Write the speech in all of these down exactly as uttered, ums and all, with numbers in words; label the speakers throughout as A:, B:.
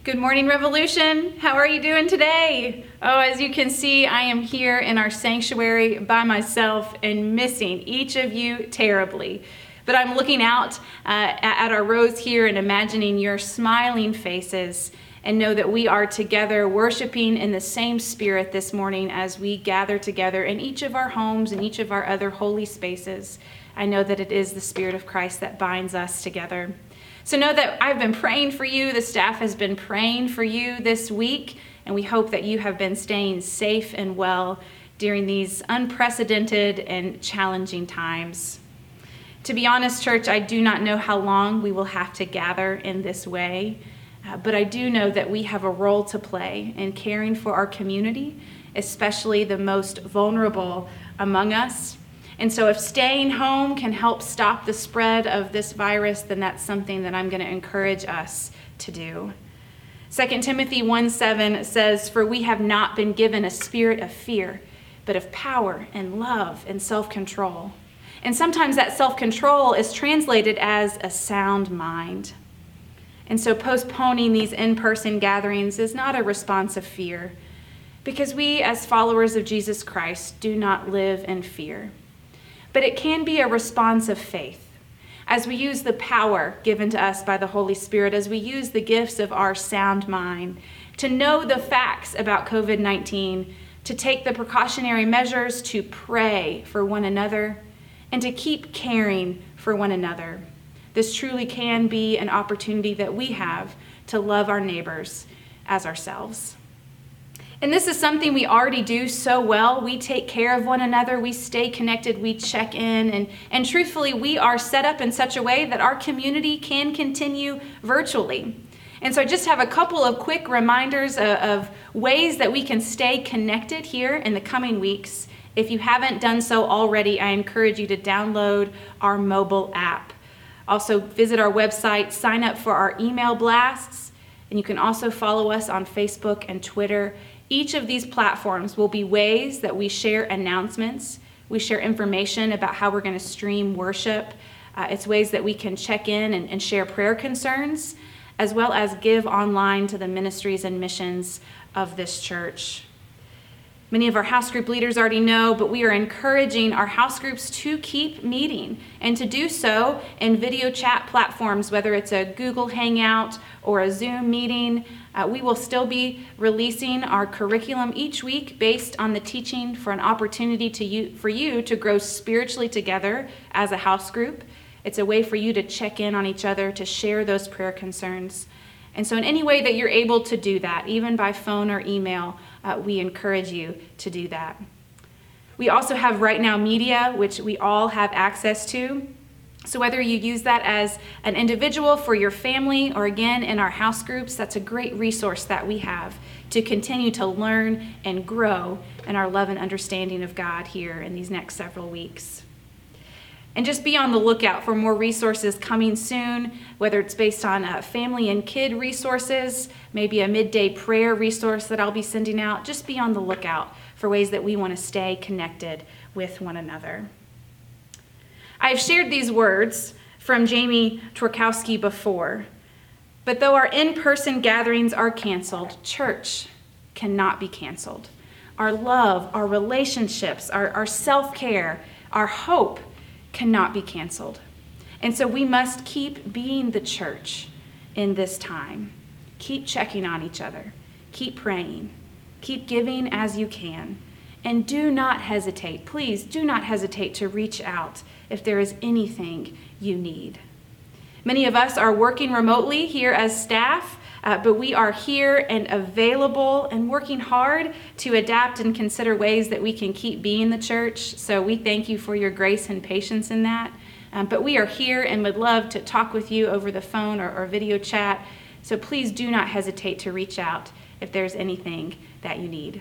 A: Good morning, Revolution. How are you doing today? Oh, as you can see, I am here in our sanctuary by myself and missing each of you terribly. But I'm looking out uh, at our rows here and imagining your smiling faces and know that we are together worshiping in the same spirit this morning as we gather together in each of our homes and each of our other holy spaces. I know that it is the Spirit of Christ that binds us together. So know that I've been praying for you. The staff has been praying for you this week, and we hope that you have been staying safe and well during these unprecedented and challenging times. To be honest, church, I do not know how long we will have to gather in this way, uh, but I do know that we have a role to play in caring for our community, especially the most vulnerable among us. And so if staying home can help stop the spread of this virus, then that's something that I'm going to encourage us to do. Second Timothy one seven says, "For we have not been given a spirit of fear, but of power and love and self-control." And sometimes that self-control is translated as a sound mind. And so postponing these in-person gatherings is not a response of fear, because we as followers of Jesus Christ do not live in fear. But it can be a response of faith as we use the power given to us by the Holy Spirit, as we use the gifts of our sound mind to know the facts about covid nineteen, to take the precautionary measures, to pray for one another, and to keep caring for one another. This truly can be an opportunity that we have to love our neighbors as ourselves. And this is something we already do so well. We take care of one another, we stay connected, we check in, and, and truthfully, we are set up in such a way that our community can continue virtually. And so I just have a couple of quick reminders of, of ways that we can stay connected here in the coming weeks. If you haven't done so already, I encourage you to download our mobile app. Also, visit our website, sign up for our email blasts, and you can also follow us on Facebook and Twitter. Each of these platforms will be ways that we share announcements, we share information about how we're going to stream worship. Uh, it's ways that we can check in and, and share prayer concerns, as well as give online to the ministries and missions of this church. Many of our house group leaders already know, but we are encouraging our house groups to keep meeting and to do so in video chat platforms, whether it's a Google Hangout or a Zoom meeting. Uh, we will still be releasing our curriculum each week based on the teaching for an opportunity to you, for you to grow spiritually together as a house group. It's a way for you to check in on each other, to share those prayer concerns. And so in any way that you're able to do that, even by phone or email, uh, we encourage you to do that. We also have Right Now Media, which we all have access to. So whether you use that as an individual for your family or again in our house groups, that's a great resource that we have to continue to learn and grow in our love and understanding of God here in these next several weeks. And just be on the lookout for more resources coming soon, whether it's based on uh, family and kid resources, maybe a midday prayer resource that I'll be sending out. Just be on the lookout for ways that we want to stay connected with one another. I've shared these words from Jamie Twarkowski before, but though our in-person gatherings are canceled, church cannot be canceled. Our love, our relationships, our, our self-care, our hope cannot be canceled. And so we must keep being the church in this time. Keep checking on each other. Keep praying. Keep giving as you can. And do not hesitate, please do not hesitate to reach out if there is anything you need. Many of us are working remotely here as staff, uh, but we are here and available and working hard to adapt and consider ways that we can keep being the church. So we thank you for your grace and patience in that. Um, but we are here and would love to talk with you over the phone or, or video chat. So please do not hesitate to reach out if there's anything that you need.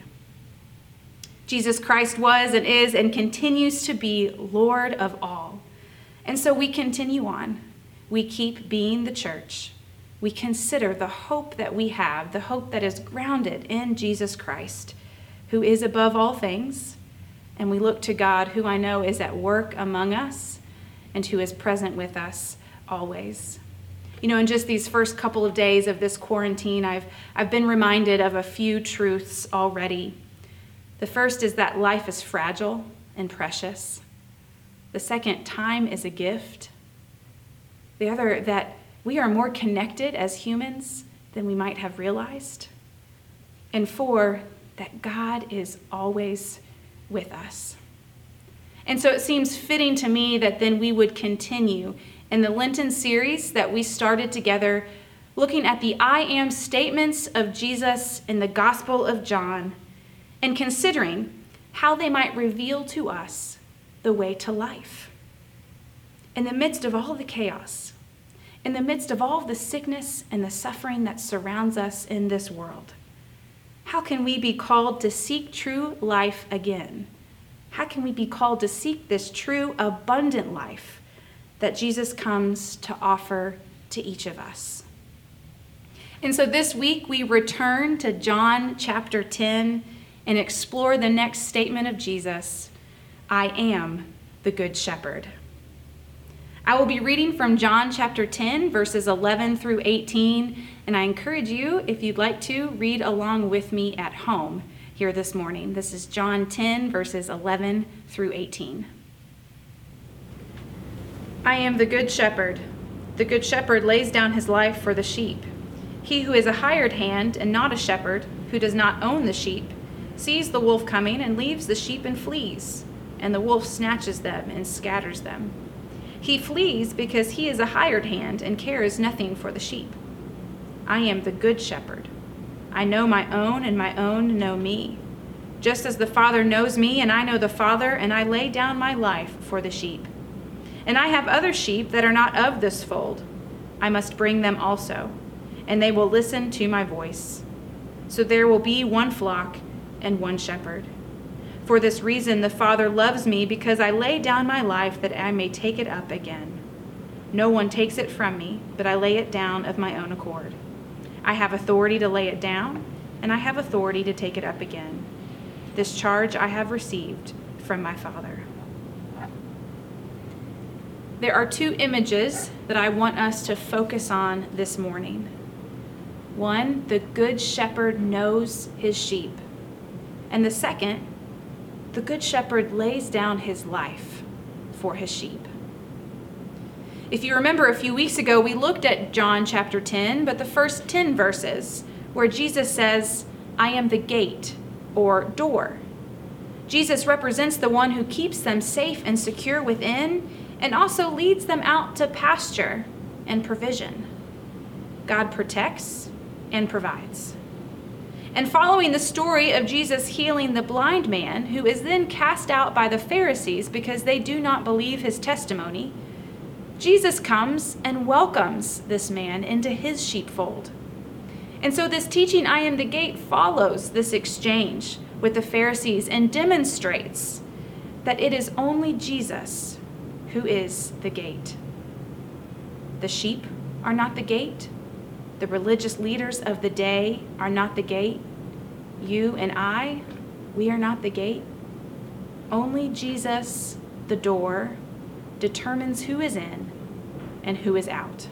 A: Jesus Christ was and is and continues to be Lord of all. And so we continue on. We keep being the church. We consider the hope that we have, the hope that is grounded in Jesus Christ, who is above all things. And we look to God, who I know is at work among us and who is present with us always. You know, in just these first couple of days of this quarantine, I've, I've been reminded of a few truths already. The first is that life is fragile and precious. The second, time is a gift. The other, that we are more connected as humans than we might have realized. And four, that God is always with us. And so it seems fitting to me that then we would continue in the Lenten series that we started together, looking at the I am statements of Jesus in the Gospel of John and considering how they might reveal to us the way to life. In the midst of all the chaos, in the midst of all the sickness and the suffering that surrounds us in this world, how can we be called to seek true life again? How can we be called to seek this true, abundant life that Jesus comes to offer to each of us? And so this week we return to John chapter ten and explore the next statement of Jesus, I am the Good Shepherd. I will be reading from John chapter ten, verses eleven through eighteen, and I encourage you, if you'd like to, read along with me at home here this morning. This is John ten, verses eleven through eighteen. I am the Good Shepherd. The Good Shepherd lays down his life for the sheep. He who is a hired hand and not a shepherd, who does not own the sheep, sees the wolf coming and leaves the sheep and flees, and the wolf snatches them and scatters them. He flees because he is a hired hand and cares nothing for the sheep. I am the Good Shepherd. I know my own, and my own know me. Just as the Father knows me, and I know the Father, and I lay down my life for the sheep. And I have other sheep that are not of this fold. I must bring them also, and they will listen to my voice. So there will be one flock and one shepherd. For this reason the Father loves me, because I lay down my life that I may take it up again. No one takes it from me, but I lay it down of my own accord. I have authority to lay it down, and I have authority to take it up again. This charge I have received from my Father. There are two images that I want us to focus on this morning. One, the Good Shepherd knows his sheep. And the second, the Good Shepherd lays down his life for his sheep. If you remember, a few weeks ago, we looked at John chapter ten, but the first ten verses, where Jesus says, I am the gate, or door. Jesus represents the one who keeps them safe and secure within, and also leads them out to pasture and provision. God protects and provides. And following the story of Jesus healing the blind man, who is then cast out by the Pharisees because they do not believe his testimony, Jesus comes and welcomes this man into his sheepfold. And so this teaching, I am the gate, follows this exchange with the Pharisees and demonstrates that it is only Jesus who is the gate. The sheep are not the gate. The religious leaders of the day are not the gate. You and I, we are not the gate. Only Jesus, the door, determines who is in and who is out.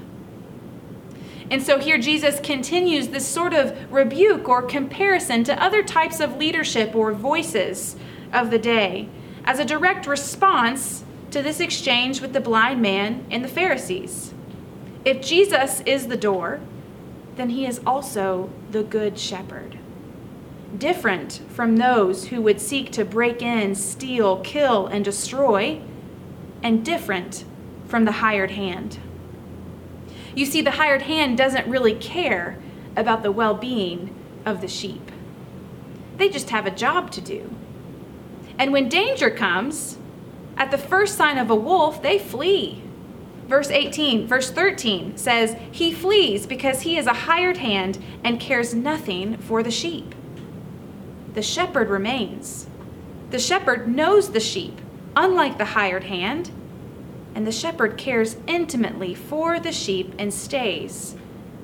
A: And so here Jesus continues this sort of rebuke or comparison to other types of leadership or voices of the day as a direct response to this exchange with the blind man and the Pharisees. If Jesus is the door, then he is also the Good Shepherd. Different from those who would seek to break in, steal, kill, and destroy, and different from the hired hand. You see, the hired hand doesn't really care about the well-being of the sheep. They just have a job to do. And when danger comes, at the first sign of a wolf, they flee. Verse eighteen, verse thirteen says, he flees because he is a hired hand and cares nothing for the sheep. The shepherd remains. The shepherd knows the sheep, unlike the hired hand, and the shepherd cares intimately for the sheep and stays.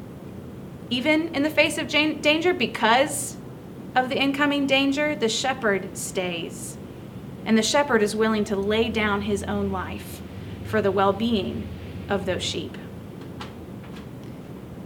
A: Even in the face of danger, because of the incoming danger, the shepherd stays. And the shepherd is willing to lay down his own life for the well-being of those sheep.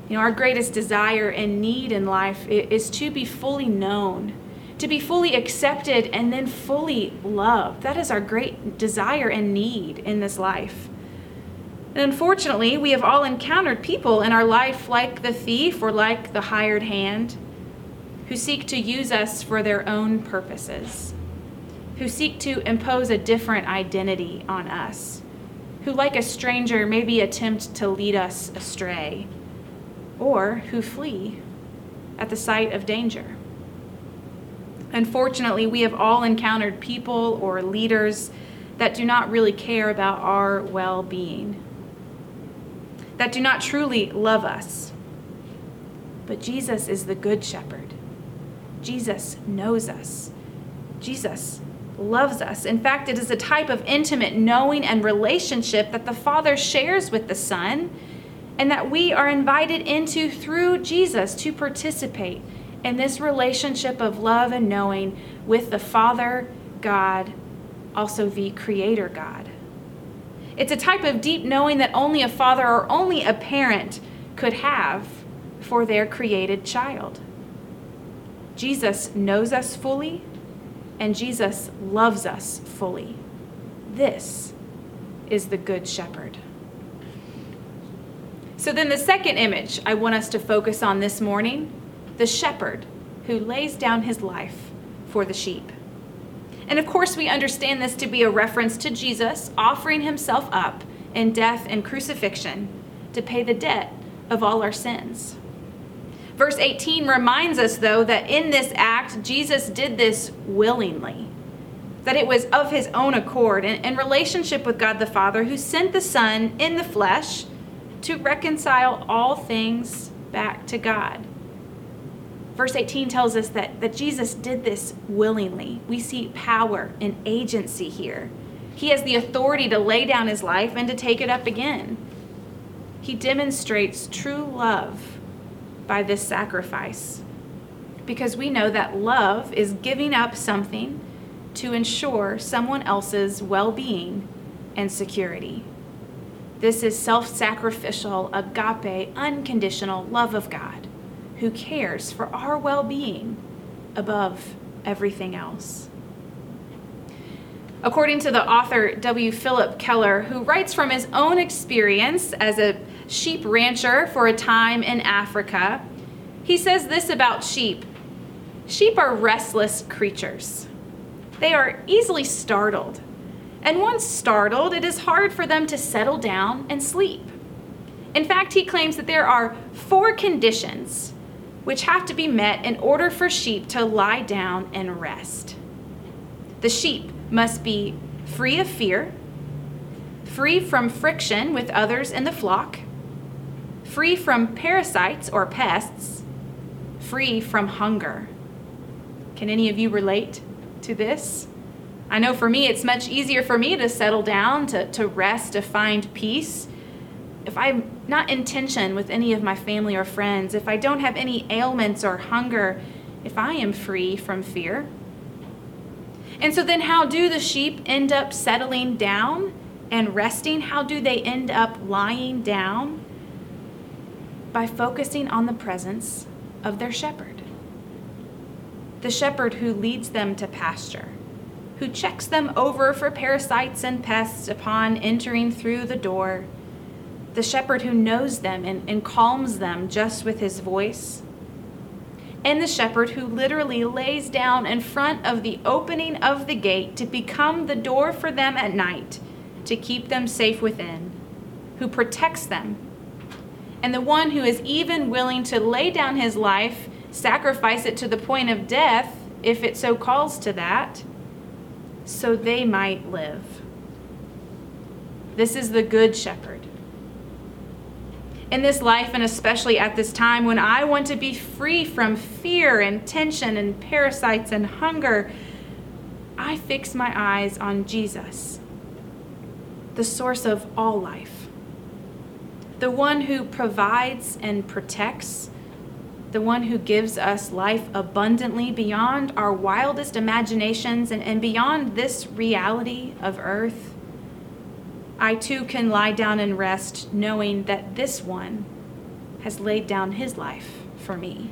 A: You know, our greatest desire and need in life is to be fully known, to be fully accepted, and then fully loved. That is our great desire and need in this life. And unfortunately, we have all encountered people in our life like the thief or like the hired hand who seek to use us for their own purposes, who seek to impose a different identity on us, who, like a stranger, maybe attempt to lead us astray, or who flee at the sight of danger. Unfortunately, we have all encountered people or leaders that do not really care about our well-being, that do not truly love us. But Jesus is the Good Shepherd. Jesus knows us. Jesus loves us. In fact, it is a type of intimate knowing and relationship that the Father shares with the Son, and that we are invited into through Jesus to participate in this relationship of love and knowing with the Father, God, also the Creator God. It's a type of deep knowing that only a father or only a parent could have for their created child. Jesus knows us fully, and Jesus loves us fully. This is the Good Shepherd. So then the second image I want us to focus on this morning, the shepherd who lays down his life for the sheep. And of course, we understand this to be a reference to Jesus offering himself up in death and crucifixion to pay the debt of all our sins. Verse eighteen reminds us, though, that in this act, Jesus did this willingly, that it was of his own accord and in relationship with God the Father, who sent the Son in the flesh to reconcile all things back to God. Verse eighteen tells us that, that Jesus did this willingly. We see power and agency here. He has the authority to lay down his life and to take it up again. He demonstrates true love by this sacrifice, because we know that love is giving up something to ensure someone else's well-being and security. This is self-sacrificial, agape, unconditional love of God, who cares for our well-being above everything else. According to the author W. Philip Keller, who writes from his own experience as a sheep rancher for a time in Africa, he says this about sheep. Sheep are restless creatures. They are easily startled. And once startled, it is hard for them to settle down and sleep. In fact, he claims that there are four conditions which have to be met in order for sheep to lie down and rest. The sheep must be free of fear, free from friction with others in the flock, free from parasites or pests, free from hunger. Can any of you relate to this? I know for me, it's much easier for me to settle down, to, to rest, to find peace, if I'm not in tension with any of my family or friends, if I don't have any ailments or hunger, if I am free from fear. And so then how do the sheep end up settling down and resting? How do they end up lying down? By focusing on the presence of their shepherd. The shepherd who leads them to pasture, who checks them over for parasites and pests upon entering through the door. The shepherd who knows them and, and calms them just with his voice. And the shepherd who literally lays down in front of the opening of the gate to become the door for them at night, to keep them safe within, who protects them. And the one who is even willing to lay down his life, sacrifice it to the point of death, if it so calls to that, so they might live. This is the Good Shepherd. In this life, and especially at this time when I want to be free from fear and tension and parasites and hunger, I fix my eyes on Jesus, the source of all life, the one who provides and protects, the one who gives us life abundantly beyond our wildest imaginations and, and beyond this reality of earth. I too can lie down and rest knowing that this one has laid down his life for me.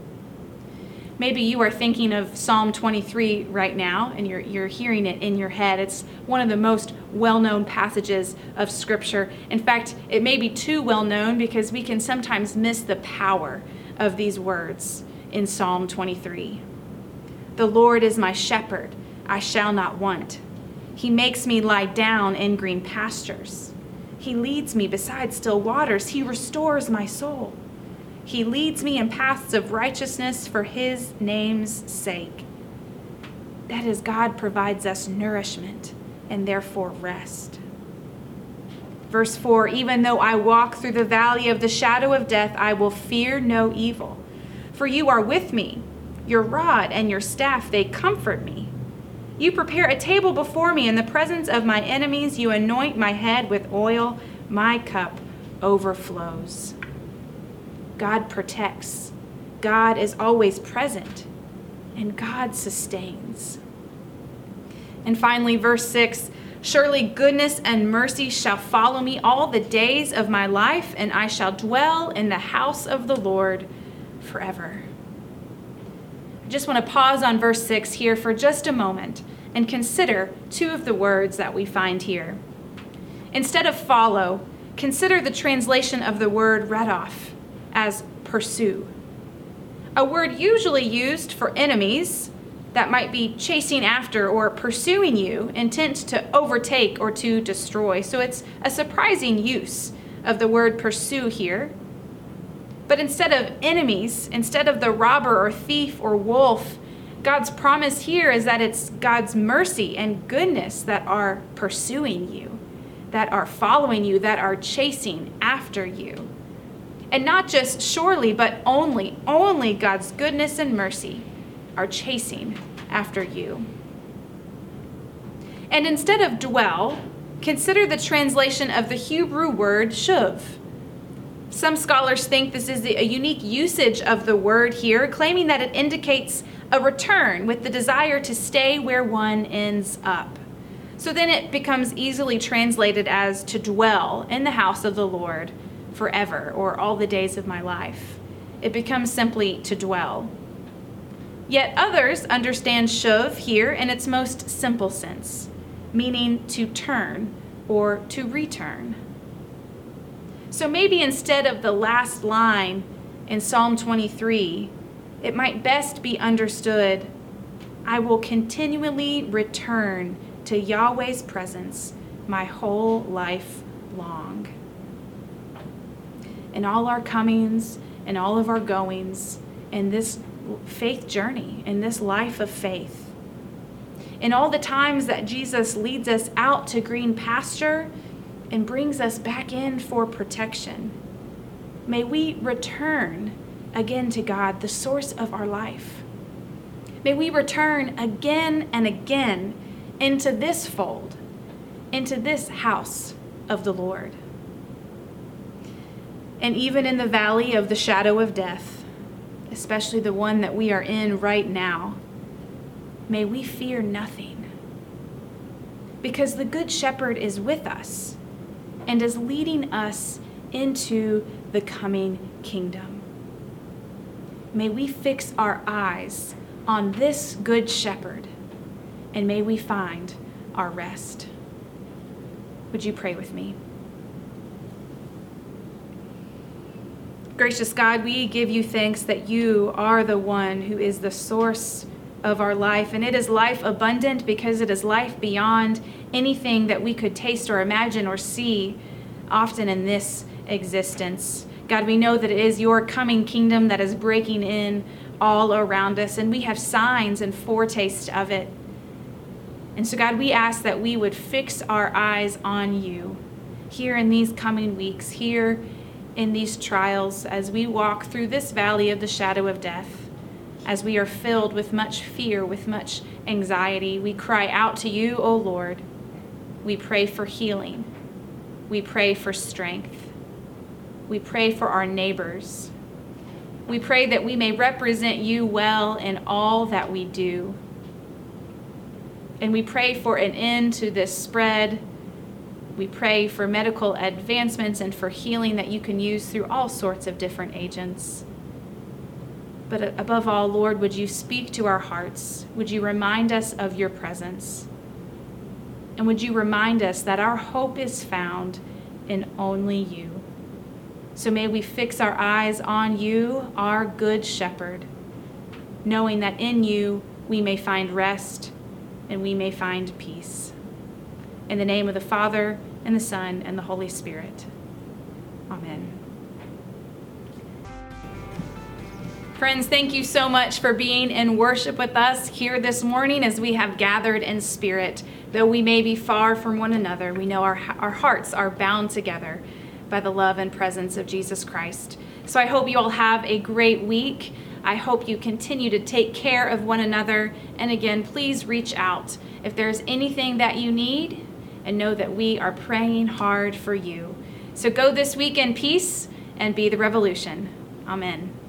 A: Maybe you are thinking of Psalm twenty-three right now, and you're you're hearing it in your head. It's one of the most well-known passages of Scripture. In fact, it may be too well-known because we can sometimes miss the power of these words in Psalm twenty-three. The Lord is my shepherd, I shall not want. He makes me lie down in green pastures. He leads me beside still waters. He restores my soul. He leads me in paths of righteousness for his name's sake. That is, God provides us nourishment and therefore rest. Verse four, even though I walk through the valley of the shadow of death, I will fear no evil. For you are with me. Your rod and your staff, they comfort me. You prepare a table before me in the presence of my enemies. You anoint my head with oil. My cup overflows. God protects. God is always present. And God sustains. And finally, verse six, surely goodness and mercy shall follow me all the days of my life, and I shall dwell in the house of the Lord forever. I just want to pause on verse six here for just a moment and consider two of the words that we find here. Instead of follow, consider the translation of the word radof as pursue. A word usually used for enemies that might be chasing after or pursuing you, intent to overtake or to destroy. So it's a surprising use of the word pursue here. But instead of enemies, instead of the robber or thief or wolf, God's promise here is that it's God's mercy and goodness that are pursuing you, that are following you, that are chasing after you. And not just surely, but only, only God's goodness and mercy are chasing after you. And instead of dwell, consider the translation of the Hebrew word shuv. Some scholars think this is a unique usage of the word here, claiming that it indicates a return with the desire to stay where one ends up. So then it becomes easily translated as to dwell in the house of the Lord forever, or all the days of my life. It becomes simply to dwell. Yet others understand shuv here in its most simple sense, meaning to turn or to return. So maybe instead of the last line in Psalm twenty-three, it might best be understood, I will continually return to Yahweh's presence my whole life long. In all our comings and all of our goings, in this faith journey, in this life of faith, in all the times that Jesus leads us out to green pasture and brings us back in for protection, may we return again to God, the source of our life. May we return again and again into this fold, into this house of the Lord. And even in the valley of the shadow of death, especially the one that we are in right now, may we fear nothing, because the Good Shepherd is with us and is leading us into the coming kingdom. May we fix our eyes on this Good Shepherd, and may we find our rest. Would you pray with me? Gracious God, we give you thanks that you are the one who is the source of our life, and it is life abundant because it is life beyond anything that we could taste or imagine or see often in this existence. God, we know that it is your coming kingdom that is breaking in all around us, and we have signs and foretastes of it. And so, God, we ask that we would fix our eyes on you here in these coming weeks, here in these trials, as we walk through this valley of the shadow of death, as we are filled with much fear, with much anxiety. We cry out to you, O Lord. We pray for healing. We pray for strength. We pray for our neighbors. We pray that we may represent you well in all that we do. And we pray for an end to this spread We pray for medical advancements and for healing that you can use through all sorts of different agents. But above all, Lord, would you speak to our hearts? Would you remind us of your presence? And would you remind us that our hope is found in only you? So may we fix our eyes on you, our good shepherd, knowing that in you we may find rest and we may find peace. In the name of the Father, and the Son, and the Holy Spirit. Amen. Friends, thank you so much for being in worship with us here this morning as we have gathered in spirit. Though we may be far from one another, we know our, our hearts are bound together by the love and presence of Jesus Christ. So I hope you all have a great week. I hope you continue to take care of one another. And again, please reach out if there's anything that you need, and know that we are praying hard for you. So go this week in peace and be the revolution. Amen.